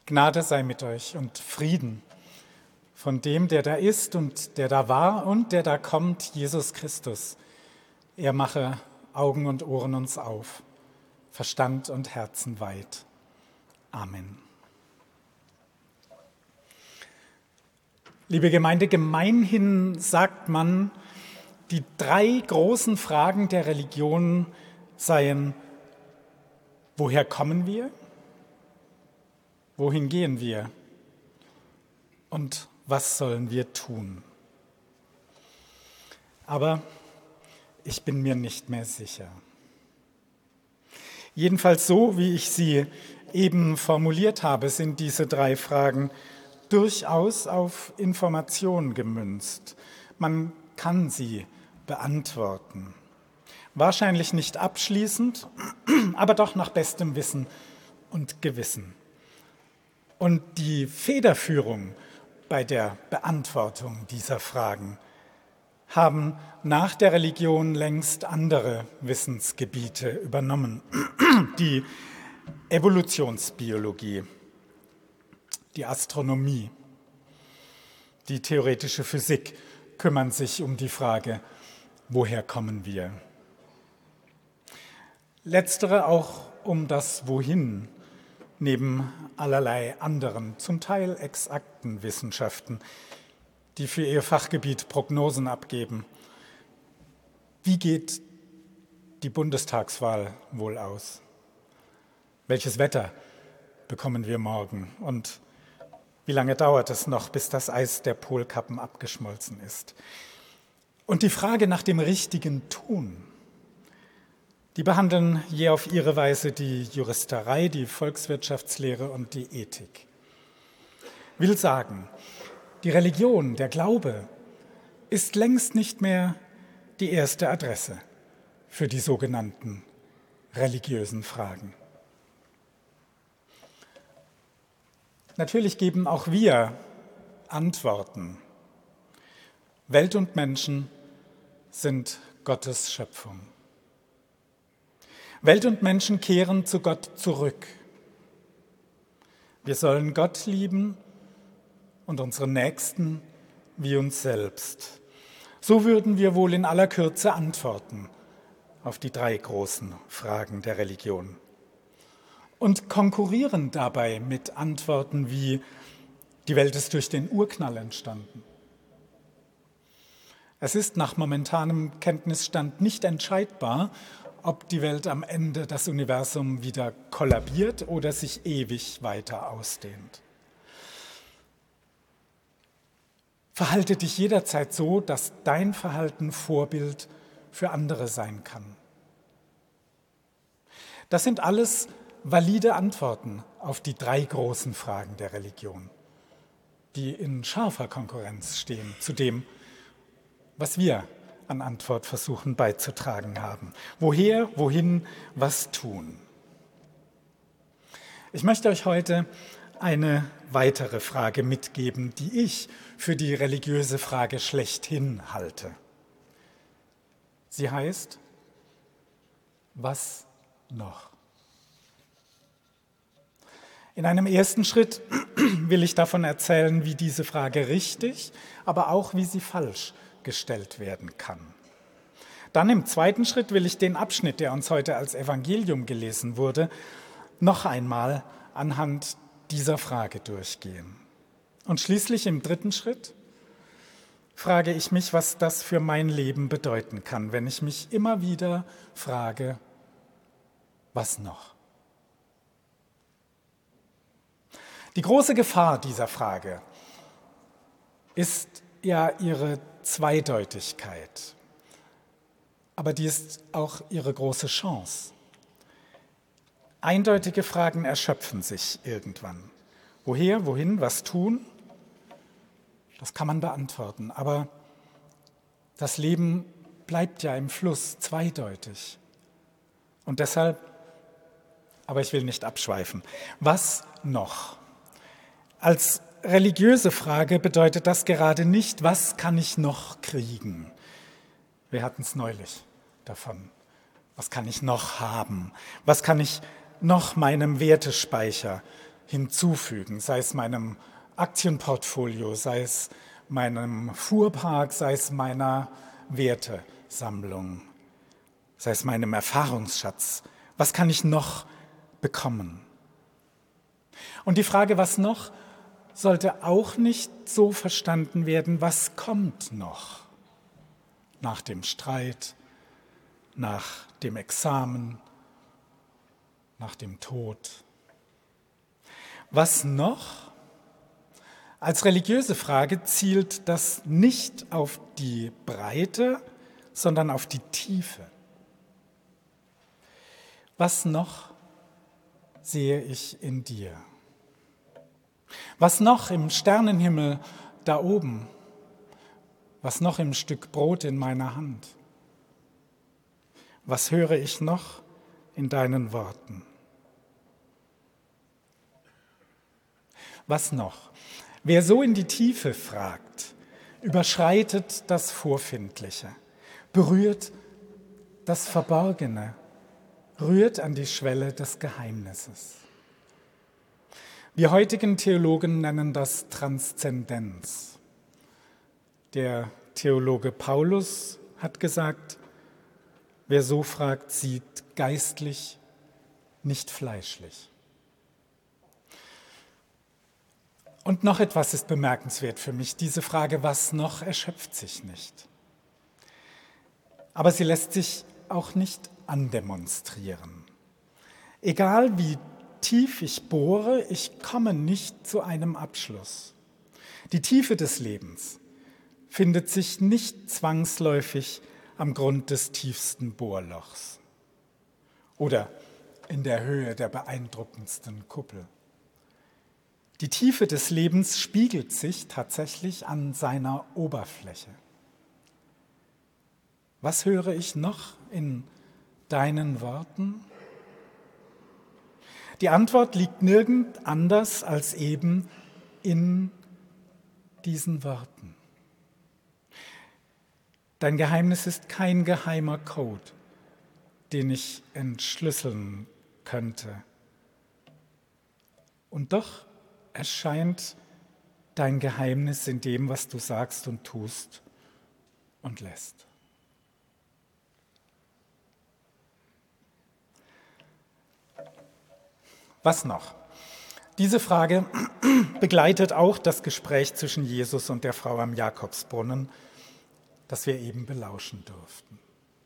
Gnade sei mit euch und Frieden von dem, der da ist und der da war und der da kommt, Jesus Christus. Er mache Augen und Ohren uns auf, Verstand und Herzen weit. Amen. Liebe Gemeinde, gemeinhin sagt man, die 3 großen Fragen der Religion seien: Woher kommen wir? Wohin gehen wir? Und was sollen wir tun? Aber ich bin mir nicht mehr sicher. Jedenfalls so, wie ich sie eben formuliert habe, sind diese 3 Fragen durchaus auf Information gemünzt. Man kann sie beantworten. Wahrscheinlich nicht abschließend, aber doch nach bestem Wissen und Gewissen. Und die Federführung bei der Beantwortung dieser Fragen haben nach der Religion längst andere Wissensgebiete übernommen. Die Evolutionsbiologie, die Astronomie, die theoretische Physik kümmern sich um die Frage, woher kommen wir? Letztere auch um das Wohin, neben allerlei anderen, zum Teil exakten Wissenschaften, die für ihr Fachgebiet Prognosen abgeben. Wie geht die Bundestagswahl wohl aus? Welches Wetter bekommen wir morgen? Und wie lange dauert es noch, bis das Eis der Polkappen abgeschmolzen ist? Und die Frage nach dem richtigen Tun, die behandeln je auf ihre Weise die Juristerei, die Volkswirtschaftslehre und die Ethik. Will sagen, die Religion, der Glaube, ist längst nicht mehr die erste Adresse für die sogenannten religiösen Fragen. Natürlich geben auch wir Antworten. Welt und Menschen sind Gottes Schöpfung. Welt und Menschen kehren zu Gott zurück. Wir sollen Gott lieben und unsere Nächsten wie uns selbst. So würden wir wohl in aller Kürze antworten auf die 3 großen Fragen der Religion. Und konkurrieren dabei mit Antworten wie: Die Welt ist durch den Urknall entstanden. Es ist nach momentanem Kenntnisstand nicht entscheidbar, ob die Welt am Ende, das Universum, wieder kollabiert oder sich ewig weiter ausdehnt. Verhalte dich jederzeit so, dass dein Verhalten Vorbild für andere sein kann. Das sind alles valide Antworten auf die 3 großen Fragen der Religion, die in scharfer Konkurrenz stehen zu dem, was wir an Antwort versuchen beizutragen haben. Woher, wohin, was tun? Ich möchte euch heute eine weitere Frage mitgeben, die ich für die religiöse Frage schlechthin halte. Sie heißt: Was noch? In einem ersten Schritt will ich davon erzählen, wie diese Frage richtig, aber auch wie sie falsch gestellt werden kann. Dann im zweiten Schritt will ich den Abschnitt, der uns heute als Evangelium gelesen wurde, noch einmal anhand dieser Frage durchgehen. Und schließlich im dritten Schritt frage ich mich, was das für mein Leben bedeuten kann, wenn ich mich immer wieder frage, was noch? Die große Gefahr dieser Frage ist ja ihre Zweideutigkeit, aber die ist auch ihre große Chance. Eindeutige Fragen erschöpfen sich irgendwann. Woher, wohin, was tun? Das kann man beantworten, aber das Leben bleibt ja im Fluss zweideutig. Und deshalb, aber ich will nicht abschweifen, was noch? Als religiöse Frage bedeutet das gerade nicht, was kann ich noch kriegen? Wir hatten es neulich davon. Was kann ich noch haben? Was kann ich noch meinem Wertespeicher hinzufügen, sei es meinem Aktienportfolio, sei es meinem Fuhrpark, sei es meiner Wertesammlung, sei es meinem Erfahrungsschatz. Was kann ich noch bekommen? Und die Frage, was noch, sollte auch nicht so verstanden werden, was kommt noch nach dem Streit, nach dem Examen, nach dem Tod. Was noch? Als religiöse Frage zielt das nicht auf die Breite, sondern auf die Tiefe. Was noch sehe ich in dir? Was noch im Sternenhimmel da oben? Was noch im Stück Brot in meiner Hand? Was höre ich noch in deinen Worten? Was noch? Wer so in die Tiefe fragt, überschreitet das Vorfindliche, berührt das Verborgene, rührt an die Schwelle des Geheimnisses. Wir heutigen Theologen nennen das Transzendenz. Der Theologe Paulus hat gesagt, wer so fragt, sieht geistlich, nicht fleischlich. Und noch etwas ist bemerkenswert für mich. Diese Frage, was noch, erschöpft sich nicht. Aber sie lässt sich auch nicht andemonstrieren. Egal wie tief ich bohre, ich komme nicht zu einem Abschluss. Die Tiefe des Lebens findet sich nicht zwangsläufig am Grund des tiefsten Bohrlochs oder in der Höhe der beeindruckendsten Kuppel. Die Tiefe des Lebens spiegelt sich tatsächlich an seiner Oberfläche. Was höre ich noch in deinen Worten? Die Antwort liegt nirgend anders als eben in diesen Worten. Dein Geheimnis ist kein geheimer Code, den ich entschlüsseln könnte. Und doch erscheint dein Geheimnis in dem, was du sagst und tust und lässt. Was noch? Diese Frage begleitet auch das Gespräch zwischen Jesus und der Frau am Jakobsbrunnen, das wir eben belauschen durften.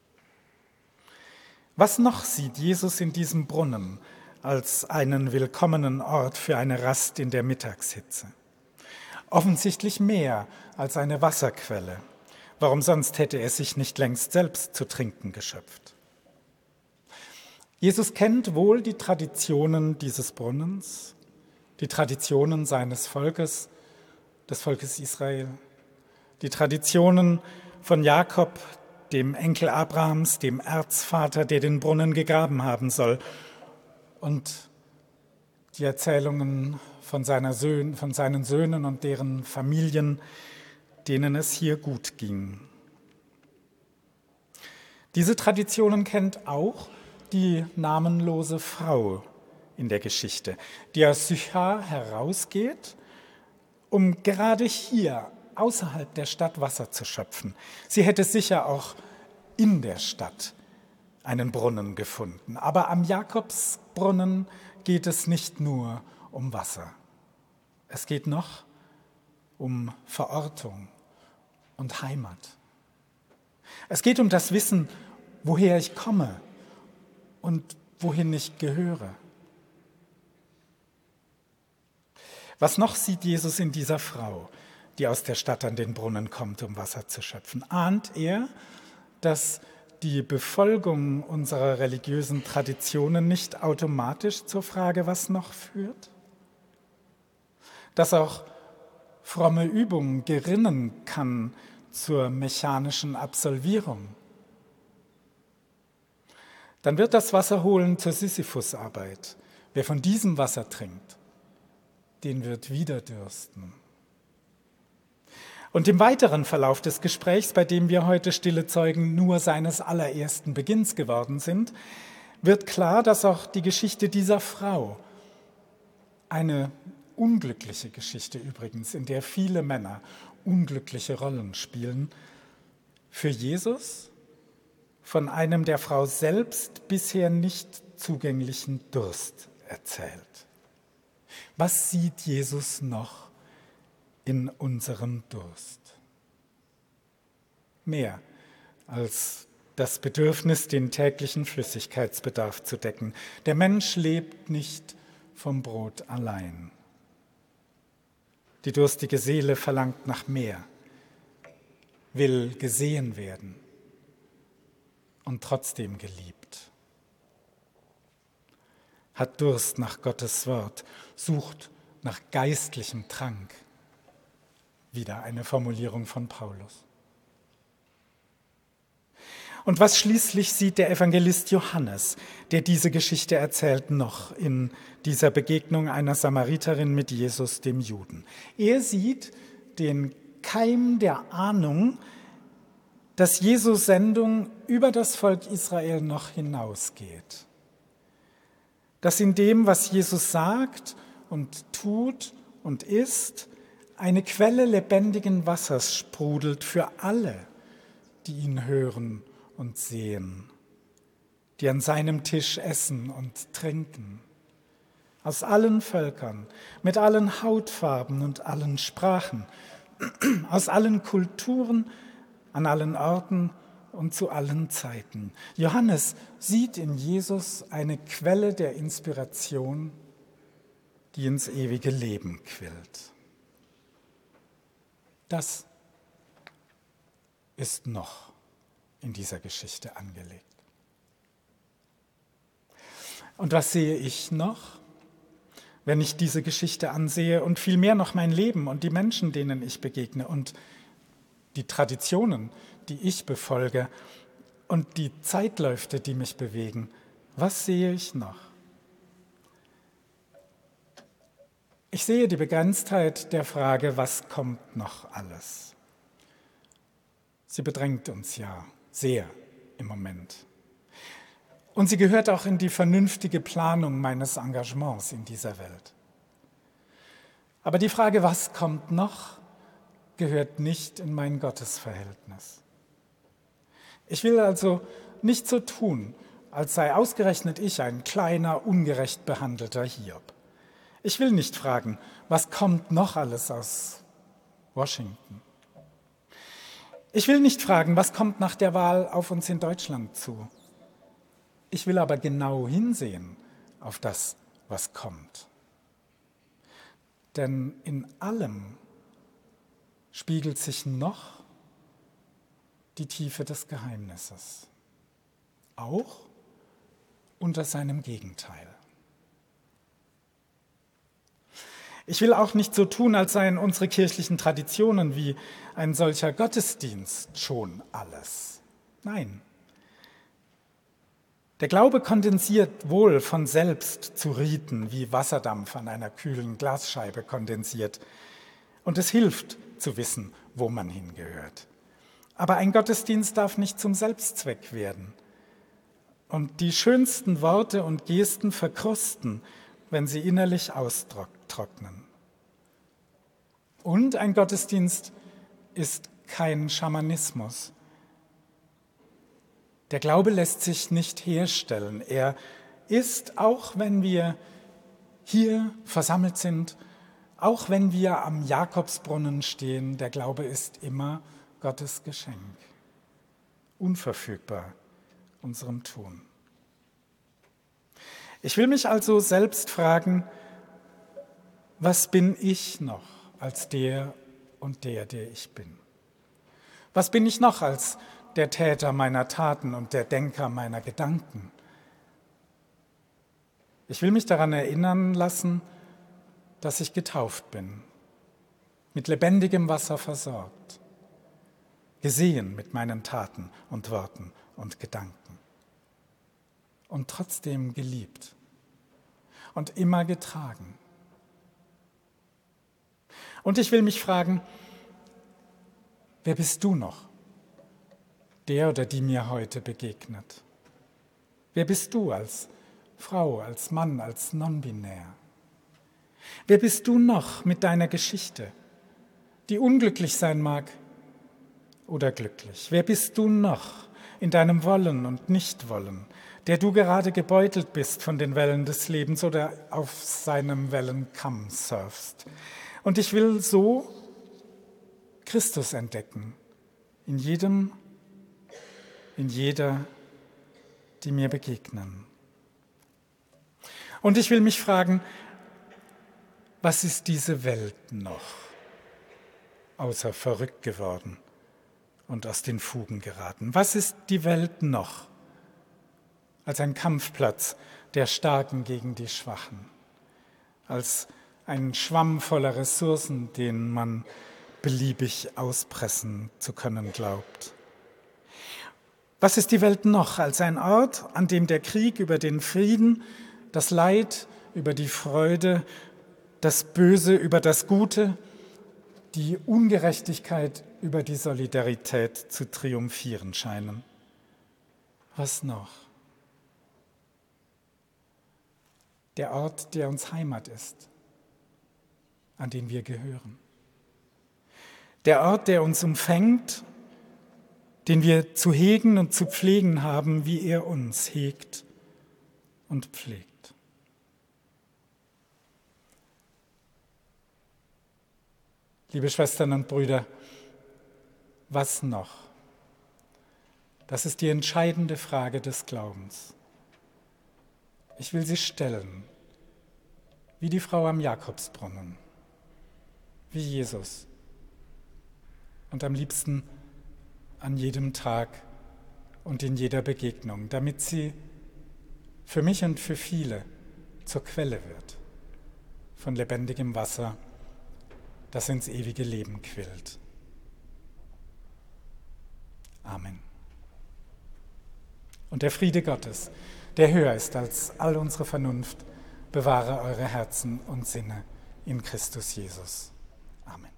Was noch sieht Jesus in diesem Brunnen als einen willkommenen Ort für eine Rast in der Mittagshitze? Offensichtlich mehr als eine Wasserquelle. Warum sonst hätte er sich nicht längst selbst zu trinken geschöpft? Jesus kennt wohl die Traditionen dieses Brunnens, die Traditionen seines Volkes, des Volkes Israel, die Traditionen von Jakob, dem Enkel Abrahams, dem Erzvater, der den Brunnen gegraben haben soll, und die Erzählungen von seinen Söhnen und deren Familien, denen es hier gut ging. Diese Traditionen kennt auch die namenlose Frau in der Geschichte, die aus Sychar herausgeht, um gerade hier außerhalb der Stadt Wasser zu schöpfen. Sie hätte sicher auch in der Stadt einen Brunnen gefunden. Aber am Jakobsbrunnen geht es nicht nur um Wasser. Es geht noch um Verortung und Heimat. Es geht um das Wissen, woher ich komme und wohin ich gehöre. Was noch sieht Jesus in dieser Frau, die aus der Stadt an den Brunnen kommt, um Wasser zu schöpfen? Ahnt er, dass die Befolgung unserer religiösen Traditionen nicht automatisch zur Frage, was noch führt? Dass auch fromme Übung gerinnen kann zur mechanischen Absolvierung? Dann wird das Wasserholen zur Sisyphusarbeit. Wer von diesem Wasser trinkt, den wird wieder dürsten. Und im weiteren Verlauf des Gesprächs, bei dem wir heute stille Zeugen nur seines allerersten Beginns geworden sind, wird klar, dass auch die Geschichte dieser Frau Eine unglückliche Geschichte übrigens, in der viele Männer unglückliche Rollen spielen. Für Jesus von einem der Frau selbst bisher nicht zugänglichen Durst erzählt. Was sieht Jesus noch in unserem Durst? Mehr als das Bedürfnis, den täglichen Flüssigkeitsbedarf zu decken. Der Mensch lebt nicht vom Brot allein. Die durstige Seele verlangt nach mehr, will gesehen werden und trotzdem geliebt. Hat Durst nach Gottes Wort, sucht nach geistlichem Trank. Wieder eine Formulierung von Paulus. Und was schließlich sieht der Evangelist Johannes, der diese Geschichte erzählt, noch in dieser Begegnung einer Samariterin mit Jesus, dem Juden? Er sieht den Keim der Ahnung, dass Jesus Sendung über das Volk Israel noch hinausgeht. Dass in dem, was Jesus sagt und tut und ist, eine Quelle lebendigen Wassers sprudelt für alle, die ihn hören und sehen, die an seinem Tisch essen und trinken. Aus allen Völkern, mit allen Hautfarben und allen Sprachen, aus allen Kulturen, an allen Orten und zu allen Zeiten. Johannes sieht in Jesus eine Quelle der Inspiration, die ins ewige Leben quillt. Das ist noch in dieser Geschichte angelegt. Und was sehe ich noch, wenn ich diese Geschichte ansehe und vielmehr noch mein Leben und die Menschen, denen ich begegne und die Traditionen, die ich befolge und die Zeitläufe, die mich bewegen? Was sehe ich noch? Ich sehe die Begrenztheit der Frage, was kommt noch alles? Sie bedrängt uns ja sehr im Moment. Und sie gehört auch in die vernünftige Planung meines Engagements in dieser Welt. Aber die Frage, was kommt noch, gehört nicht in mein Gottesverhältnis. Ich will also nicht so tun, als sei ausgerechnet ich ein kleiner, ungerecht behandelter Hiob. Ich will nicht fragen, was kommt noch alles aus Washington. Ich will nicht fragen, was kommt nach der Wahl auf uns in Deutschland zu. Ich will aber genau hinsehen auf das, was kommt. Denn in allem spiegelt sich noch die Tiefe des Geheimnisses, auch unter seinem Gegenteil. Ich will auch nicht so tun, als seien unsere kirchlichen Traditionen wie ein solcher Gottesdienst schon alles. Nein. Der Glaube kondensiert wohl von selbst zu Riten, wie Wasserdampf an einer kühlen Glasscheibe kondensiert. Und es hilft zu wissen, wo man hingehört. Aber ein Gottesdienst darf nicht zum Selbstzweck werden. Und die schönsten Worte und Gesten verkrusten, wenn sie innerlich austrocknen. Und ein Gottesdienst ist kein Schamanismus. Der Glaube lässt sich nicht herstellen. Er ist, auch wenn wir hier versammelt sind, auch wenn wir am Jakobsbrunnen stehen, der Glaube ist immer Gottes Geschenk, unverfügbar unserem Tun. Ich will mich also selbst fragen, was bin ich noch als der und der ich bin? Was bin ich noch als der Täter meiner Taten und der Denker meiner Gedanken? Ich will mich daran erinnern lassen, dass ich getauft bin, mit lebendigem Wasser versorgt, gesehen mit meinen Taten und Worten und Gedanken und trotzdem geliebt und immer getragen. Und ich will mich fragen, wer bist du noch, der oder die mir heute begegnet? Wer bist du als Frau, als Mann, als non-binär? Wer bist du noch mit deiner Geschichte, die unglücklich sein mag oder glücklich? Wer bist du noch in deinem Wollen und Nichtwollen, der du gerade gebeutelt bist von den Wellen des Lebens oder auf seinem Wellenkamm surfst? Und ich will so Christus entdecken, in jedem, in jeder, die mir begegnen. Und ich will mich fragen, was ist diese Welt noch, außer verrückt geworden und aus den Fugen geraten? Was ist die Welt noch als ein Kampfplatz der Starken gegen die Schwachen, als ein Schwamm voller Ressourcen, den man beliebig auspressen zu können glaubt? Was ist die Welt noch als ein Ort, an dem der Krieg über den Frieden, das Leid über die Freude, das Böse über das Gute, die Ungerechtigkeit über die Solidarität zu triumphieren scheinen? Was noch? Der Ort, der uns Heimat ist, an den wir gehören. Der Ort, der uns umfängt, den wir zu hegen und zu pflegen haben, wie er uns hegt und pflegt. Liebe Schwestern und Brüder, was noch? Das ist die entscheidende Frage des Glaubens. Ich will sie stellen, wie die Frau am Jakobsbrunnen, wie Jesus und am liebsten an jedem Tag und in jeder Begegnung, damit sie für mich und für viele zur Quelle wird von lebendigem Wasser, das ins ewige Leben quillt. Amen. Und der Friede Gottes, der höher ist als all unsere Vernunft, bewahre eure Herzen und Sinne in Christus Jesus. Amen.